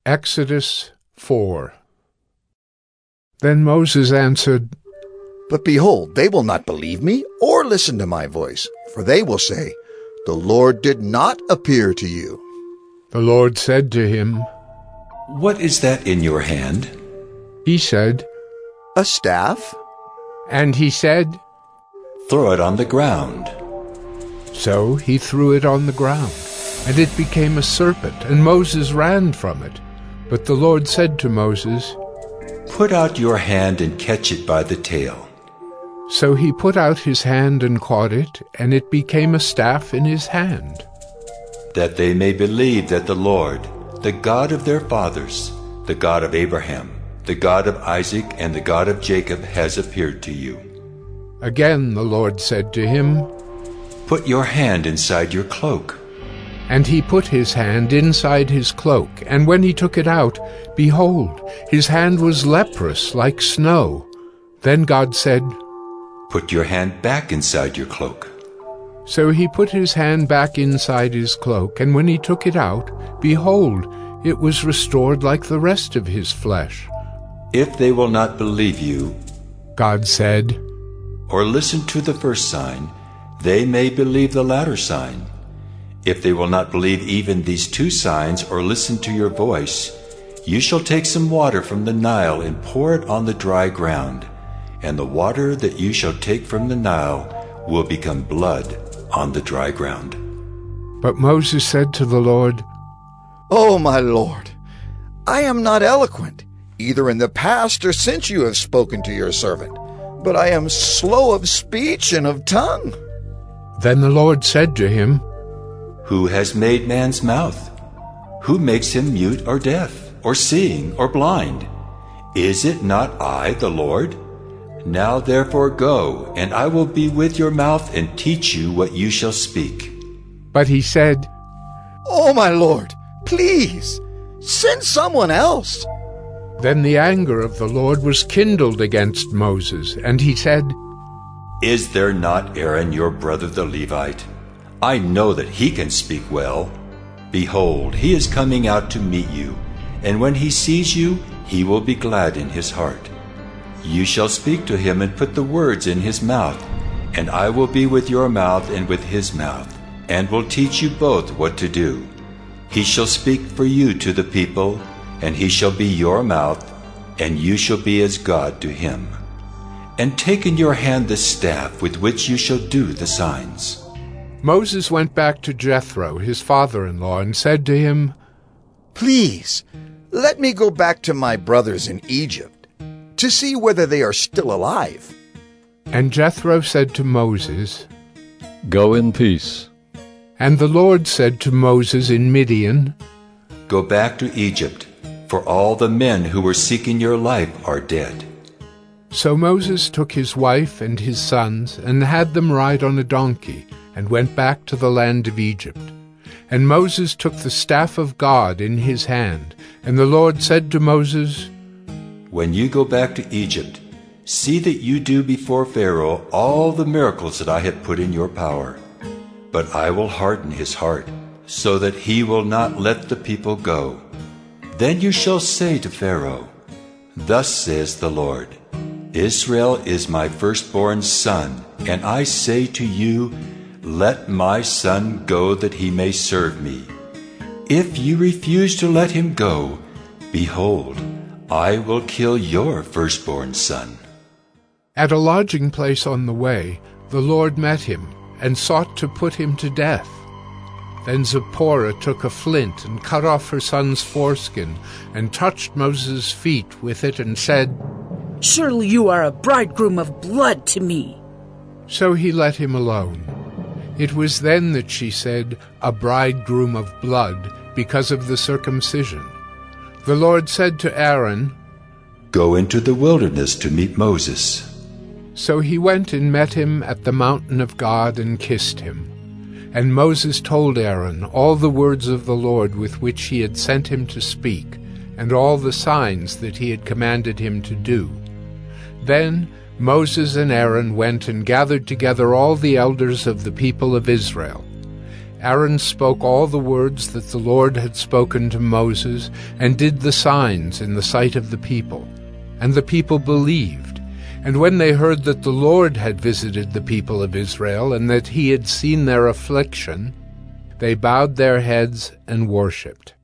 Exodus 4. Then Moses answered, But behold, they will not believe me or listen to my voice, for they will say, The Lord did not appear to you. The Lord said to him, What is that in your hand? He said, A staff? And he said, Throw it on the ground. So he threw it on the ground, and it became a serpent, and Moses ran from it. But the Lord said to Moses, Put out your hand and catch it by the tail. So he put out his hand and caught it, and it became a staff in his hand. That they may believe that the Lord, the God of their fathers, the God of Abraham, the God of Isaac, and the God of Jacob has appeared to you. Again the Lord said to him, Put your hand inside your cloak. And he put his hand inside his cloak, and when he took it out, behold, his hand was leprous like snow. Then God said, Put your hand back inside your cloak. So he put his hand back inside his cloak, and when he took it out, behold, it was restored like the rest of his flesh. If they will not believe you, God said, or listen to the first sign, they may believe the latter sign. If they will not believe even these two signs or listen to your voice, you shall take some water from the Nile and pour it on the dry ground, and the water that you shall take from the Nile will become blood on the dry ground. But Moses said to the Lord, Oh, my Lord, I am not eloquent, either in the past or since you have spoken to your servant, but I am slow of speech and of tongue. Then the Lord said to him, Who has made man's mouth? Who makes him mute or deaf, or seeing or blind? Is it not I, the Lord? Now therefore go, and I will be with your mouth and teach you what you shall speak. But he said, Oh, my Lord, please, send someone else. Then the anger of the Lord was kindled against Moses, and he said, Is there not Aaron your brother the Levite? I know that he can speak well. Behold, he is coming out to meet you, and when he sees you, he will be glad in his heart. You shall speak to him and put the words in his mouth, and I will be with your mouth and with his mouth, and will teach you both what to do. He shall speak for you to the people, and he shall be your mouth, and you shall be as God to him. And take in your hand the staff with which you shall do the signs. Moses went back to Jethro, his father-in-law, and said to him, Please, let me go back to my brothers in Egypt, to see whether they are still alive. And Jethro said to Moses, Go in peace. And the Lord said to Moses in Midian, Go back to Egypt, for all the men who were seeking your life are dead. So Moses took his wife and his sons, and had them ride on a donkey, and went back to the land of Egypt. And Moses took the staff of God in his hand, and the Lord said to Moses, When you go back to Egypt, see that you do before Pharaoh all the miracles that I have put in your power. But I will harden his heart, so that he will not let the people go. Then you shall say to Pharaoh, Thus says the Lord, Israel is my firstborn son, and I say to you, Let my son go that he may serve me. If you refuse to let him go, behold, I will kill your firstborn son. At a lodging place on the way, the Lord met him, and sought to put him to death. Then Zipporah took a flint and cut off her son's foreskin, and touched Moses' feet with it, and said, Surely you are a bridegroom of blood to me. So he let him alone. It was then that she said, A bridegroom of blood, because of the circumcision. The Lord said to Aaron, Go into the wilderness to meet Moses. So he went and met him at the mountain of God and kissed him. And Moses told Aaron all the words of the Lord with which he had sent him to speak, and all the signs that he had commanded him to do. Then Moses and Aaron went and gathered together all the elders of the people of Israel. Aaron spoke all the words that the Lord had spoken to Moses, and did the signs in the sight of the people. And the people believed. And when they heard that the Lord had visited the people of Israel, and that he had seen their affliction, they bowed their heads and worshipped.